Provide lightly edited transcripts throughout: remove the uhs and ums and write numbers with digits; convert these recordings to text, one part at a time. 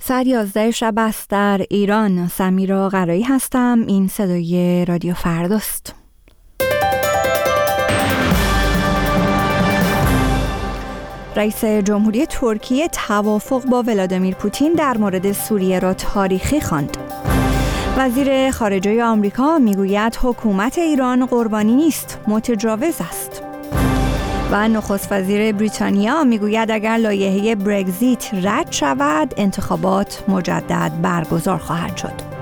ساعت 11 شب است در ایران. سمیرا قرایی هستم. این صدای رادیو فرداست. رئیس جمهوری ترکیه توافق با ولادیمیر پوتین در مورد سوریه را تاریخی خواند. وزیر خارجه آمریکا میگوید حکومت ایران قربانی نیست، متجاوز است. و نخست وزیر بریتانیا میگوید اگر لایحه برگزیت رد شود انتخابات مجدد برگزار خواهد شد.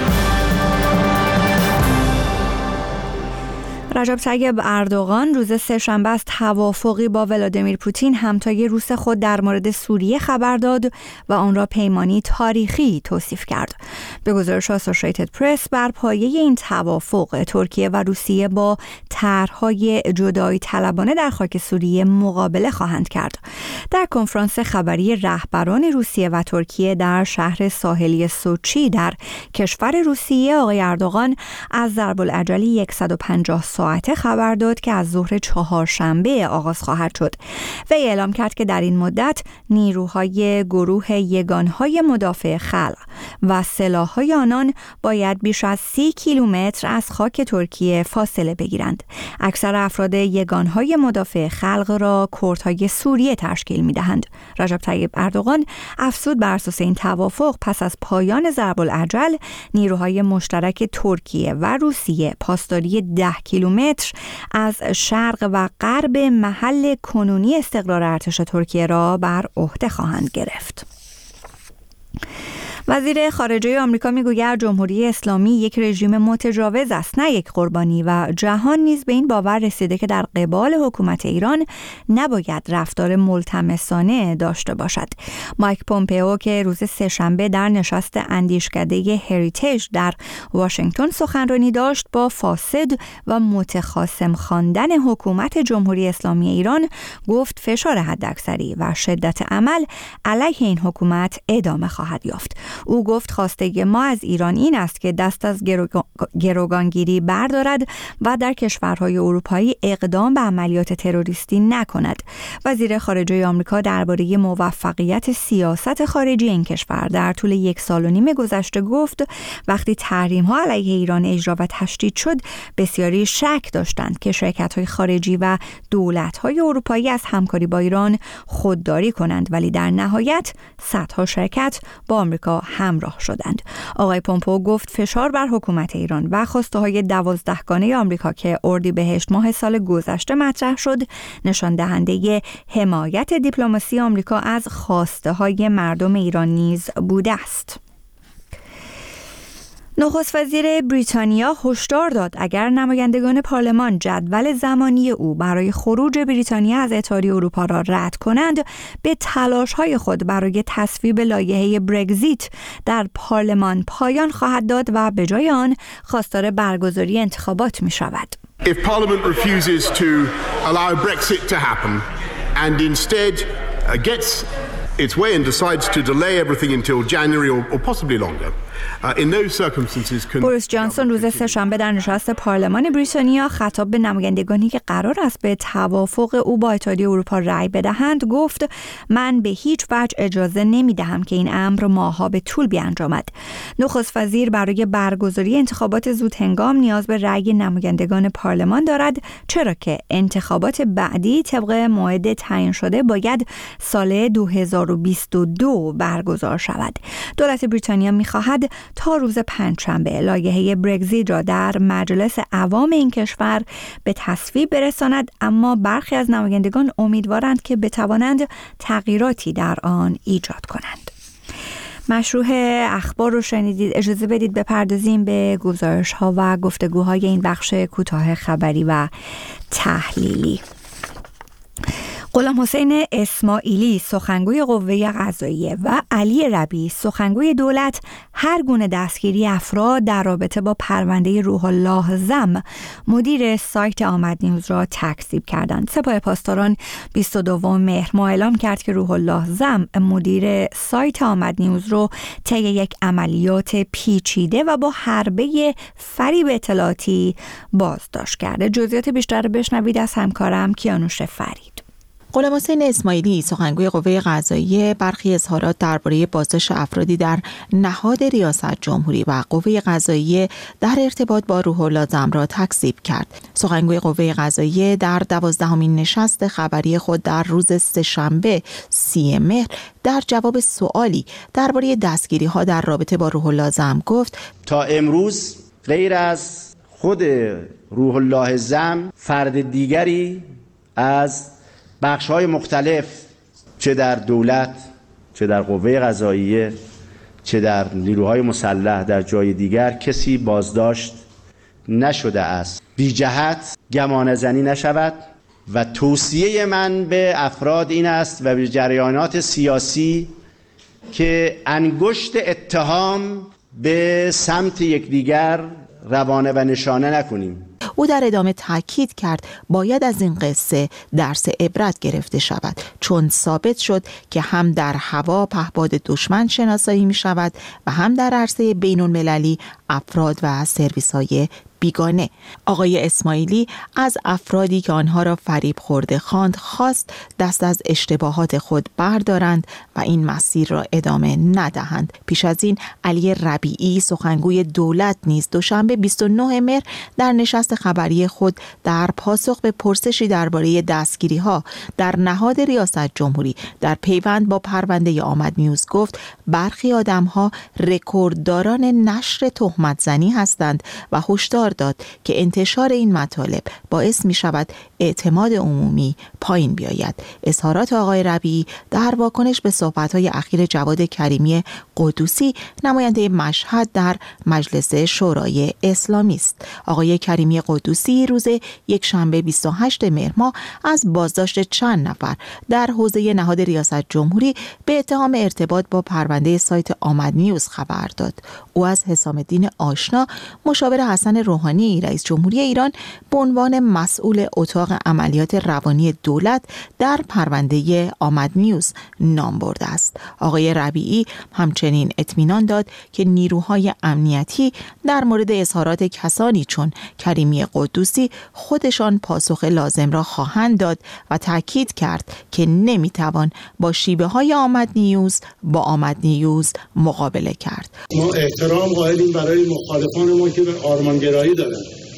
رجب طیب اردوغان روز سه‌شنبه از توافقی با ولادیمیر پوتین همتای روس خود در مورد سوریه خبر داد و آن را پیمانی تاریخی توصیف کرد. به گزارش آسوشیتد پرس بر پایه این توافق ترکیه و روسیه با طرح‌های جدایی طلبانه در خاک سوریه مقابله خواهند کرد. در کنفرانس خبری رهبران روسیه و ترکیه در شهر ساحلی سوچی در کشور روسیه آقای اردوغان از ضرب‌الاجل 150 ساعته خبر داد که از ظهر چهارشنبه آغاز خواهد شد. وی اعلام کرد که در این مدت نیروهای گروه یگانهای مدافع خلق و سلاح‌های آنان باید بیش از 30 کیلومتر از خاک ترکیه فاصله بگیرند. اکثر افراد یگانهای مدافع خلق را کردهای سوریه تشکیل می‌دهند. رجب طیب اردوغان افزود بر اساس این توافق پس از پایان ضرب‌الاجل نیروهای مشترک ترکیه و روسیه پاسداری 10 کیلومتر از شرق و غرب محل کنونی استقرار ارتش ترکیه را بر عهده خواهند گرفت. وزیر خارجه آمریکا میگوید جمهوری اسلامی یک رژیم متجاوز است، نه یک قربانی، و جهان نیز به این باور رسیده که در قبال حکومت ایران نباید رفتار ملتمسانه داشته باشد. مایک پومپئو که روز سه‌شنبه در نشست اندیشکده هریتیج در واشنگتن سخنرانی داشت، با فاسد و متخاصم خواندن حکومت جمهوری اسلامی ایران گفت فشار حداکثری و شدت عمل علیه این حکومت ادامه خواهد یافت. او گفت خواسته ما از ایران این است که دست از گروگانگیری بردارد و در کشورهای اروپایی اقدام به عملیات تروریستی نکند. وزیر خارجه آمریکا درباره موفقیت سیاست خارجی این کشور در طول 1.5 سال گذشته گفت وقتی تحریم‌ها علیه ایران اجرا و تشدید شد بسیاری شک داشتند که شرکت‌های خارجی و دولت‌های اروپایی از همکاری با ایران خودداری کنند، ولی در نهایت صدها شرکت با آمریکا همراه شدند. آقای پومپئو گفت فشار بر حکومت ایران و خواسته‌های 12گانه آمریکا که اردیبهشت ماه سال گذشته مطرح شد نشان دهنده حمایت دیپلماسی آمریکا از خواسته‌های مردم ایران نیز بوده است. نخست وزیر بریتانیا هشدار داد اگر نمایندگان پارلمان جدول زمانی او برای خروج بریتانیا از اتحادیه اروپا را رد کنند، به تلاش‌های خود برای تصویب لایحه برگزیت در پارلمان پایان خواهد داد و به جای آن خواستار برگزاری انتخابات می‌شود. If Parliament refuses to allow Brexit to happen and instead gets its way and decides to delay everything until January or possibly longer. بوریس جانسون روز سه‌شنبه در نشست پارلمان بریتانیا خطاب به نمایندگانی که قرار است به توافق او با اتحادیه اروپا رأی بدهند گفت من به هیچ وجه اجازه نمی‌دهم که این امر ماه‌ها به طول بیانجامد. نخست وزیر برای برگزاری انتخابات زودهنگام نیاز به رأی نمایندگان پارلمان دارد، چرا که انتخابات بعدی طبق موعد تعیین شده باید سال 2022 برگزار شود. دولت بریتانیا می‌خواهد تا روز پنجشنبه لایحه برگزیت را در مجلس عوام این کشور به تصویب برساند، اما برخی از نمایندگان امیدوارند که بتوانند تغییراتی در آن ایجاد کنند. مشروع اخبار رو شنیدید. اجازه بدید بپردازیم به گزارش‌ها و گفتگوهای این بخش کوتاه خبری و تحلیلی. غلام حسین اسماعیلی سخنگوی قوه قضاییه و علی ربیعی سخنگوی دولت هر گونه دستگیری افراد در رابطه با پرونده روح الله زم مدیر سایت آمد نیوز را تکذیب کردند. سپاه پاسداران 22 مهر ماه اعلام کرد که روح الله زم مدیر سایت آمد نیوز رو طی یک عملیات پیچیده و با حربه فریب اطلاعاتی بازداشت کرده. جزئیات بیشتر بشنوید از همکارم کیانوش فرید. غلام حسین اسماعیلی سخنگوی قوه قضاییه برخی اظهارات درباره بازداشت افرادی در نهاد ریاست جمهوری و قوه قضاییه در ارتباط با روح الله زم را تکذیب کرد. سخنگوی قوه قضاییه در 12مین نشست خبری خود در روز سه‌شنبه 30 مهر در جواب سوالی درباره دستگیری‌ها در رابطه با روح الله زم گفت: تا امروز غیر از خود روح الله زم فرد دیگری از بخش‌های مختلف، چه در دولت، چه در قوه قضاییه، چه در نیروهای مسلح در جای دیگر، کسی بازداشت نشده است. بی جهت گمان زنی نشود و توصیه من به افراد این است و به جریانات سیاسی که انگشت اتهام به سمت یکدیگر روانه و نشانه نکنیم. او در ادامه تاکید کرد باید از این قصه درس عبرت گرفته شود، چون ثابت شد که هم در هوا پهپاد دشمن شناسایی می شود و هم در عرصه بین المللی افراد و سرویس‌های بیگانه. آقای اسماعیلی از افرادی که آنها را فریب خورده خواند خواست دست از اشتباهات خود بردارند و این مسیر را ادامه ندهند. پیش از این علی ربیعی سخنگوی دولت نیز دوشنبه 29 مهر در نشست خبری خود در پاسخ به پرسشی درباره دستگیری‌ها در نهاد ریاست جمهوری در پیوند با پرونده آمد نیوز گفت برخی آدم‌ها رکوردداران نشر تهمت زنی هستند و هشدار داد که انتشار این مطالب باعث می شود اعتماد عمومی پایین بیاید. اظهارات آقای ربیعی در واکنش به صحبت‌های اخیر جواد کریمی قدوسی نماینده مشهد در مجلس شورای اسلامی است. آقای کریمی قدوسی روز یکشنبه 28 مهر ماه از بازداشت چند نفر در حوزه نهاد ریاست جمهوری به اتهام ارتباط با پرونده سایت آمد نیوز خبر داد. او از حسام الدین آشنا مشاور حسن روحانی رئیس جمهوری ایران به عنوان مسئول اتاق عملیات روانی دولت در پرونده آمد نیوز نام برده است. آقای ربیعی همچنین اطمینان داد که نیروهای امنیتی در مورد اظهارات کسانی چون کریمی قدوسی خودشان پاسخ لازم را خواهند داد و تاکید کرد که نمیتوان با شیوه های آمد نیوز با آمد نیوز مقابله کرد. ما احترام قائلیم برای مخالفان ما که به آرمانگرایی دارن.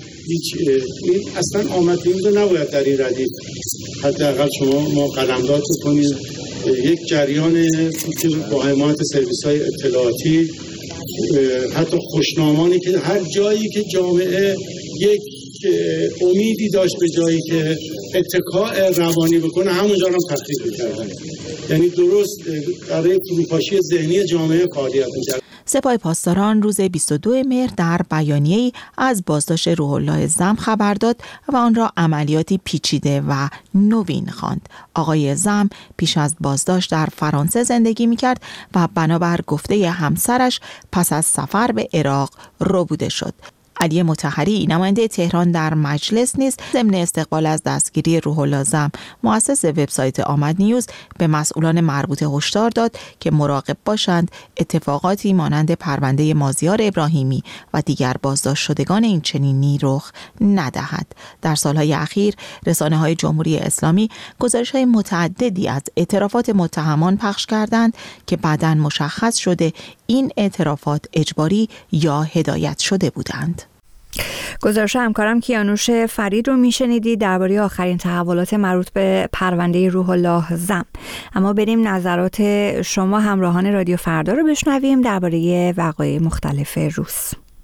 این اصلا آمد نیوز نباید در این ردیف حداقل ما قلمداد کنیم. یک جریان که با حمایت سرویس‌های اطلاعاتی، حتی خوشنامانی که هر جایی که جامعه یک امیدی داشت به جایی که اتکاء روانی بکنه همونجا هم تخریب می‌کردن. یعنی درست برای فروپاشی ذهنی جامعه فعالیت می‌کرد. سپاه پاسداران روز 22 مهر در بیانیه‌ای از بازداشت روح الله زم خبر داد و آن را عملیاتی پیچیده و نوین خواند. آقای زم پیش از بازداشت در فرانسه زندگی می‌کرد و بنابر گفته همسرش پس از سفر به عراق ربوده شد. علی مطهری نماینده تهران در مجلس نیز ضمن استقبال از دستگیری روح الله زم مؤسس وبسایت آمد نیوز به مسئولان مربوطه هشدار داد که مراقب باشند اتفاقاتی مانند پرونده مازیار ابراهیمی و دیگر بازداشت شدگان این چنینی رخ ندهد. در سالهای اخیر رسانه‌های جمهوری اسلامی گزارش‌های متعددی از اعترافات متهمان پخش کردند که بعداً مشخص شده این اعترافات اجباری یا هدایت شده بودند. گزارش همکارم کیانوش فرید رو میشنیدی درباره آخرین تحولات مربوط به پرونده روح الله زم. اما بریم نظرات شما همراهان رادیو فردا رو بشنویم درباره وقایع مختلف روز.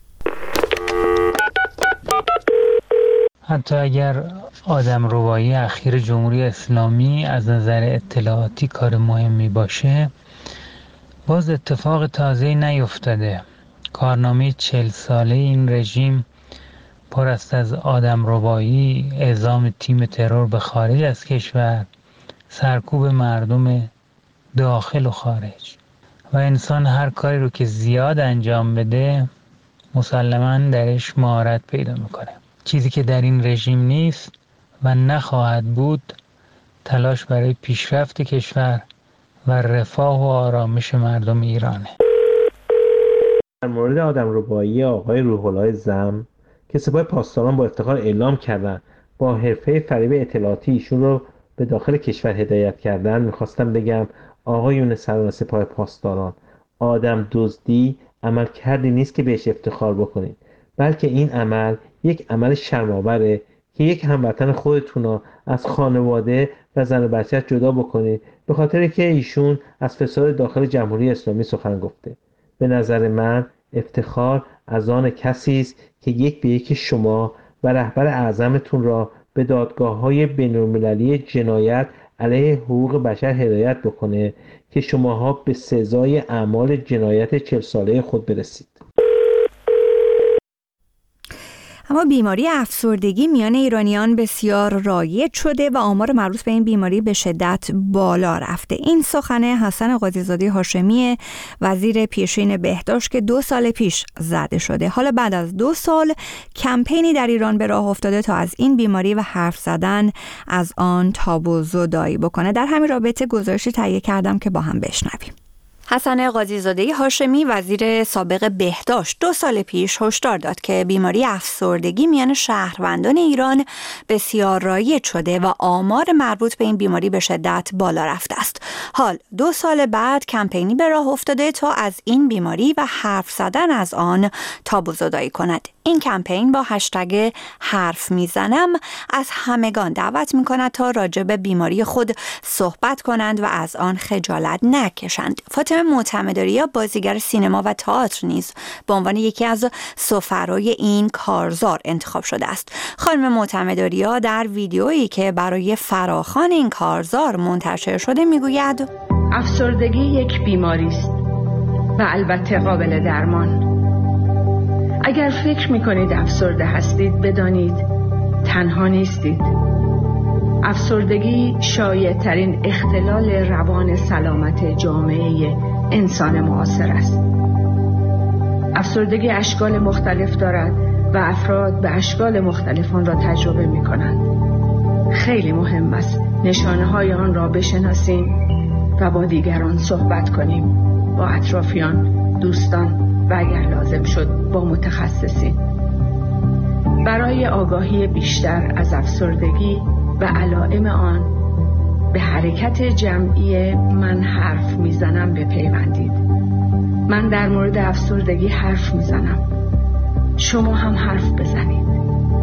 حتی اگر آدمربایی اخیر جمهوری اسلامی از نظر اطلاعاتی کار مهمی باشه، باز اتفاق تازه‌ای نیفتاده. کارنامه 40 ساله این رژیم پر است از آدمربایی، اعزام تیم ترور به خارج از کشور، سرکوب مردم داخل و خارج. و انسان هر کاری رو که زیاد انجام بده مسلماً درش مهارت پیدا میکنه. چیزی که در این رژیم نیست و نخواهد بود تلاش برای پیشرفت کشور و رفاه و آرامش مردم ایرانه. در مورد آدمربایی آقای روح الله زم که سپاه پاسداران با افتخار اعلام کردند با حرفه فریب اطلاعاتی ایشون رو به داخل کشور هدایت کردن، میخواستم بگم آقایون سران سپاه پاسداران، آدم دزدی عمل کردی نیست که بهش افتخار بکنید، بلکه این عمل یک عمل شرم‌آوره که یک هموطن خودتون رو از خانواده و زن و بچه‌اش جدا بکنید به خاطر که ایشون از فساد داخل جمهوری اسلامی سخن گفته. به نظر من افتخار از آن کسی است که یک به یک شما و رهبر اعظمتون را به دادگاه‌های بین‌المللی جنایت علیه حقوق بشر هدایت بکنه که شماها به سزای اعمال جنایت 40 ساله خود برسید. اما بیماری افسردگی میان ایرانیان بسیار رایج شده و آمار مربوط به این بیماری به شدت بالا رفته. این سخن حسن قاضی‌زاده هاشمی، وزیر پیشین بهداشت که 2 سال پیش زده شده. حالا بعد از 2 سال کمپینی در ایران به راه افتاده تا از این بیماری و حرف زدن از آن تابو زدایی بکنه. در همین رابطه گزارشی تهیه کردم که با هم بشنویم. حسن قاضی‌زاده هاشمی، وزیر سابق بهداشت، 2 سال پیش هشدار داد که بیماری افسردگی میان شهروندان ایران بسیار رایج شده و آمار مربوط به این بیماری به شدت بالا رفته است. حال 2 سال بعد کمپینی به راه افتاده تا از این بیماری و حرف زدن از آن تابوزدایی کند. این کمپین با هشتگ حرف میزنم از همگان دعوت میکند تا راجع به بیماری خود صحبت کنند و از آن خجالت نکشند. فاطمه معتمدآریا، بازیگر سینما و تئاتر، نیز به عنوان یکی از سفرای این کارزار انتخاب شده است. خانم معتمدآریا در ویدیویی که برای فراخوان این کارزار منتشر شده میگوید: افسردگی یک بیماری است و البته قابل درمان. اگر فکر میکنید افسرده هستید، بدانید تنها نیستید. افسردگی شایع‌ترین اختلال روان سلامت جامعه انسان معاصر است. افسردگی اشکال مختلف دارد و افراد به اشکال مختلف آن را تجربه میکنند. خیلی مهم است نشانه‌های آن را بشناسیم و با دیگران صحبت کنیم، با اطرافیان، دوستان و اگر لازم شد با متخصصین. برای آگاهی بیشتر از افسردگی و علائم آن به حرکت جمعی من حرف میزنم بپیوندید. من در مورد افسردگی حرف میزنم، شما هم حرف بزنید.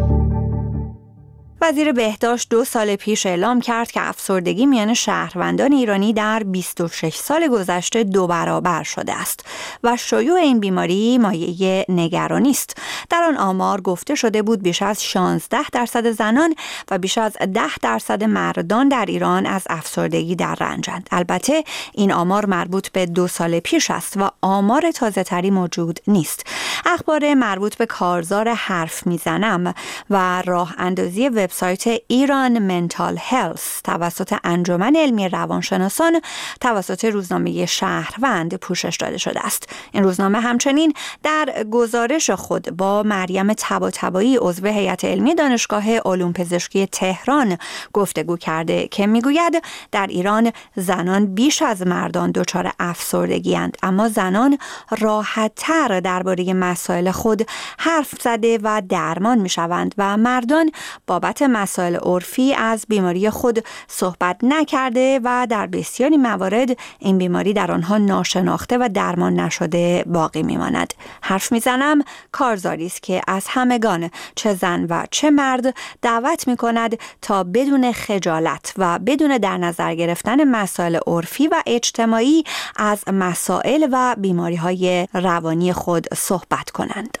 وزیر بهداشت 2 سال پیش اعلام کرد که افسردگی میان شهروندان ایرانی در 26 سال گذشته 2 برابر شده است و شیوع این بیماری مایه نگرانی است. در آن آمار گفته شده بود بیش از 16% زنان و بیش از 10% مردان در ایران از افسردگی در رنجند. البته این آمار مربوط به 2 سال پیش است و آمار تازه تری موجود نیست. اخبار مربوط به کارزار حرف میزنم و راه اندازی وبسایت ایران منتال هلث توسط انجمن علمی روانشناسان توسط روزنامه شهروند پوشش داده شده است. این روزنامه همچنین در گزارش خود با مریم طباطبایی، عضو هیئت علمی دانشگاه علوم پزشکی تهران، گفتگو کرده که میگوید در ایران زنان بیش از مردان دچار افسردگی اند، اما زنان راحت‌تر درباره مسائل خود حرف زده و درمان میشوند و مردان بابت مسائل عرفی از بیماری خود صحبت نکرده و در بسیاری موارد این بیماری در آنها ناشناخته و درمان نشده باقی میماند. حرف میزنم کارزاری است که از همگان، چه زن و چه مرد، دعوت میکند تا بدون خجالت و بدون در نظر گرفتن مسائل عرفی و اجتماعی از مسائل و بیماری‌های روانی خود صحبت کنند.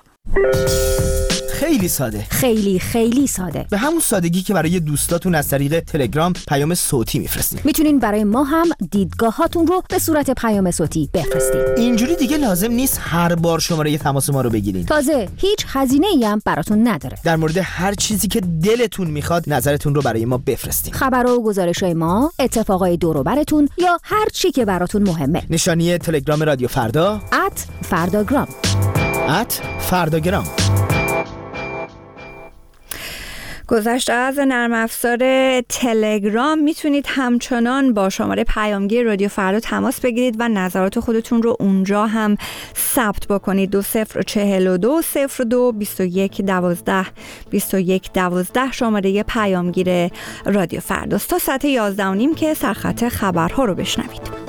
خیلی ساده، خیلی ساده، به همون سادگی که برای دوستاتون از طریق تلگرام پیام صوتی میفرستین. میتونین برای ما هم دیدگاهاتون رو به صورت پیام صوتی بفرستین. اینجوری دیگه لازم نیست هر بار شماره تماس ما رو بگیرین. تازه هیچ هزینه‌ای هم براتون نداره. در مورد هر چیزی که دلتون میخواد نظرتون رو برای ما بفرستین. خبرها و گزارش‌های ما، اتفاقای دور و براتون یا هر چی که براتون مهمه. نشانی تلگرام رادیو فردا @فرداگرام. @فرداگرام. گذشته از نرم افزار تلگرام میتونید همچنان با شماره پیامگیر رادیو فردا تماس بگیرید و نظرات خودتون رو اونجا هم ثبت بکنید. 2042 02 21 12 21 12 شماره پیامگیر رادیو فرداست. تا ساعت 11:30 که سرخط خبرها رو بشنوید.